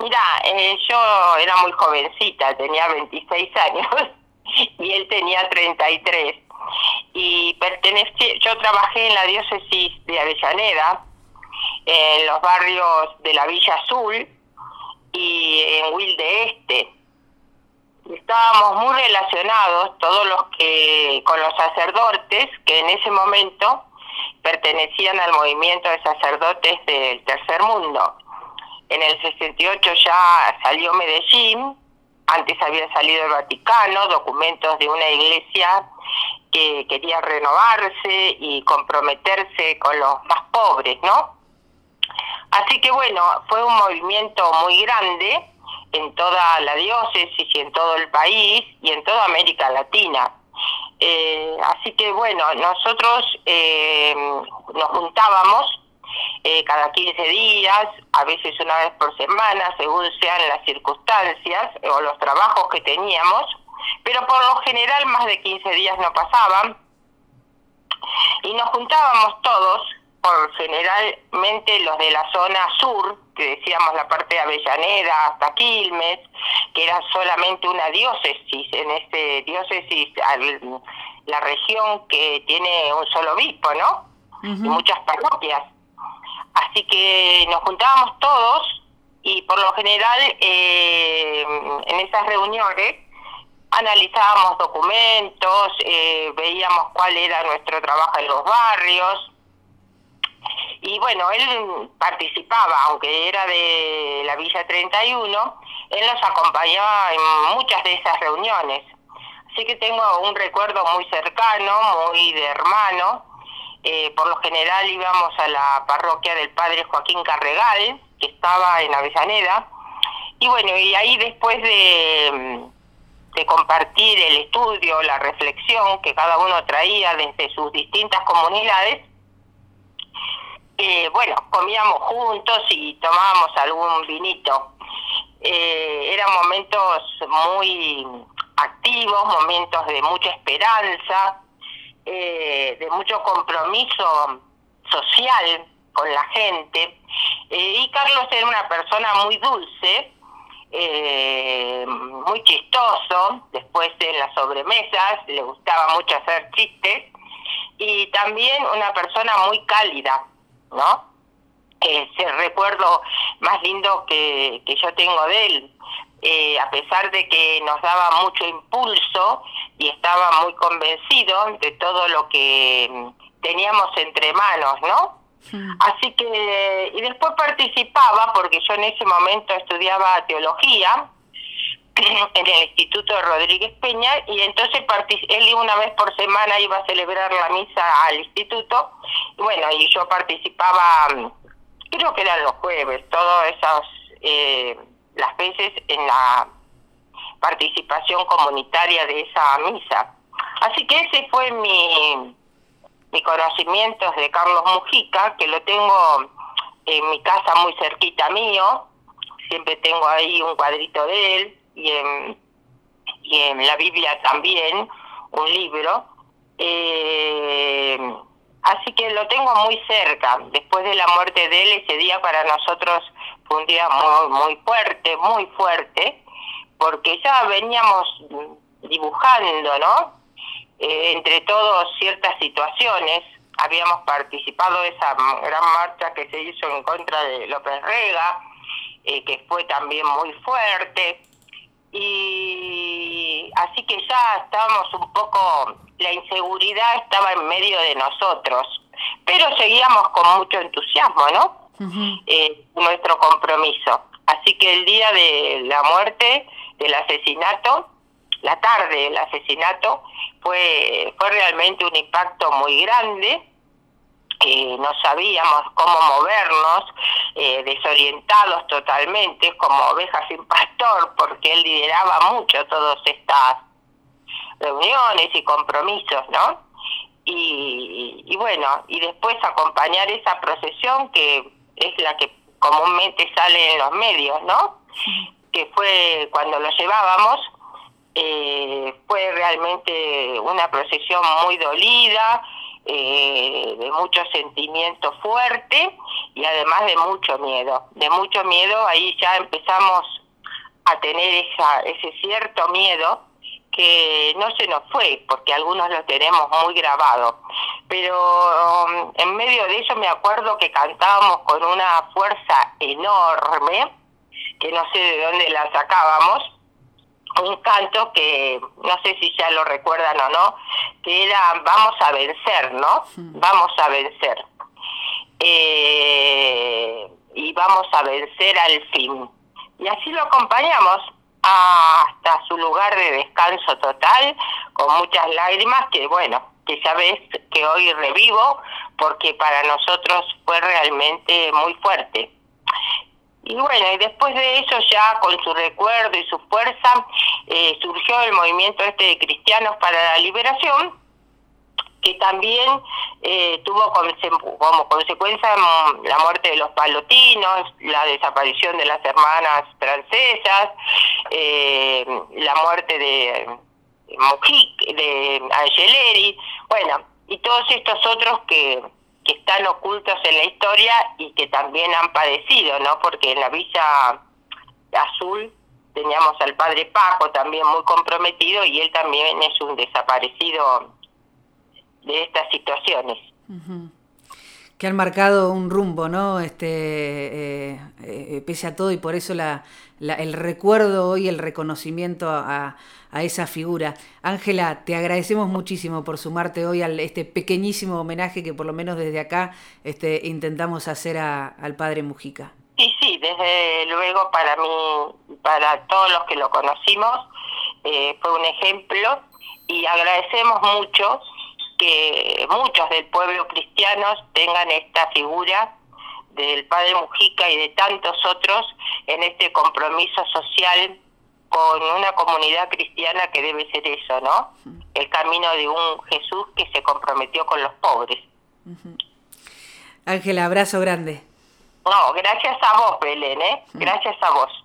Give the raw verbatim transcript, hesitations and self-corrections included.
Mira, eh, yo era muy jovencita, tenía veintiséis años y él tenía treinta y tres. Y pertenece, yo trabajé en la diócesis de Avellaneda, en los barrios de la Villa Azul y en Wilde Este. Estábamos muy relacionados todos los que con los sacerdotes que en ese momento pertenecían al movimiento de sacerdotes del Tercer Mundo. En el sesenta y ocho ya salió Medellín, antes había salido el Vaticano, documentos de una iglesia que quería renovarse y comprometerse con los más pobres, ¿no? Así que bueno, fue un movimiento muy grande en toda la diócesis y en todo el país y en toda América Latina. Eh, así que bueno, nosotros eh, nos juntábamos eh, cada quince días, a veces una vez por semana, según sean las circunstancias eh, o los trabajos que teníamos, pero por lo general más de quince días no pasaban, y nos juntábamos todos, por generalmente los de la zona sur, que decíamos la parte de Avellaneda hasta Quilmes, que era solamente una diócesis, en este diócesis la región que tiene un solo obispo, ¿no? Uh-huh. Y muchas parroquias. Así que nos juntábamos todos y por lo general eh, en esas reuniones analizábamos documentos, eh, veíamos cuál era nuestro trabajo en los barrios. Y bueno, él participaba, aunque era de la Villa treinta y uno, él nos acompañaba en muchas de esas reuniones. Así que tengo un recuerdo muy cercano, muy de hermano. Eh, por lo general íbamos a la parroquia del padre Joaquín Carregal, que estaba en Avellaneda. Y bueno, y ahí después de, de compartir el estudio, la reflexión que cada uno traía desde sus distintas comunidades, Eh, bueno, comíamos juntos y tomábamos algún vinito. Eh, eran momentos muy activos, momentos de mucha esperanza, eh, de mucho compromiso social con la gente. Eh, y Carlos era una persona muy dulce, eh, muy chistoso. Después en las sobremesas le gustaba mucho hacer chistes, y también una persona muy cálida, ¿no? Eh, ese recuerdo más lindo que, que yo tengo de él, eh, a pesar de que nos daba mucho impulso y estaba muy convencido de todo lo que teníamos entre manos, ¿no? Sí. Así que, y después participaba, porque yo en ese momento estudiaba teología en el Instituto de Rodríguez Peña, y entonces partic- él una vez por semana iba a celebrar la misa al instituto, y bueno, y yo participaba, creo que eran los jueves, todas esas, eh, las veces en la participación comunitaria de esa misa. Así que ese fue mi, mi conocimiento de Carlos Mujica, que lo tengo en mi casa muy cerquita mío, siempre tengo ahí un cuadrito de él, y en, y en la Biblia también, un libro. Eh, así que lo tengo muy cerca. Después de la muerte de él, ese día para nosotros fue un día muy, muy fuerte, muy fuerte, porque ya veníamos dibujando, ¿no? Eh, entre todos ciertas situaciones. Habíamos participado de esa gran marcha que se hizo en contra de López Rega, eh, que fue también muy fuerte. Y así que ya estábamos un poco, la inseguridad estaba en medio de nosotros, pero seguíamos con mucho entusiasmo, ¿no? Uh-huh. Eh, nuestro compromiso. Así que el día de la muerte, del asesinato, la tarde del asesinato, fue, fue realmente un impacto muy grande. Eh, no sabíamos cómo movernos, eh, desorientados totalmente, como ovejas sin pastor, porque él lideraba mucho todas estas reuniones y compromisos, ¿no? Y, y bueno, y después acompañar esa procesión que es la que comúnmente sale en los medios, ¿no? Que fue cuando lo llevábamos, eh, fue realmente una procesión muy dolida, eh, de mucho sentimiento fuerte y además de mucho miedo. De mucho miedo, ahí ya empezamos a tener esa, ese cierto miedo que no se nos fue, porque algunos lo tenemos muy grabado. Pero um, en medio de eso me acuerdo que cantábamos con una fuerza enorme, que no sé de dónde la sacábamos, un canto que no sé si ya lo recuerdan o no, que era vamos a vencer, ¿no? Vamos a vencer. Eh, y vamos a vencer al fin. Y así lo acompañamos hasta su lugar de descanso total, con muchas lágrimas, que bueno, que ya ves que hoy revivo, porque para nosotros fue realmente muy fuerte. Y bueno, y después de eso, ya con su recuerdo y su fuerza, eh, surgió el movimiento este de Cristianos para la Liberación, que también eh, tuvo como, como consecuencia la muerte de los palotinos, la desaparición de las hermanas francesas, eh, la muerte de Mujica, de Angeleri, bueno, y todos estos otros que, que están ocultos en la historia y que también han padecido, ¿no? Porque en la Villa Azul teníamos al padre Paco también muy comprometido y él también es un desaparecido de estas situaciones. Uh-huh. Que han marcado un rumbo, ¿no? Este, eh, eh, pese a todo, y por eso la, la, el recuerdo hoy, el reconocimiento a, a esa figura. Ángela, te agradecemos muchísimo por sumarte hoy a este pequeñísimo homenaje que por lo menos desde acá este, intentamos hacer a, al padre Mujica. Sí, sí, desde luego para mí, para todos los que lo conocimos, eh, fue un ejemplo, y agradecemos mucho que muchos del pueblo cristiano tengan esta figura del padre Mujica y de tantos otros en este compromiso social con una comunidad cristiana que debe ser eso, ¿no? El camino de un Jesús que se comprometió con los pobres. Ángela, abrazo grande. No, gracias a vos, Belén, ¿eh? Gracias a vos.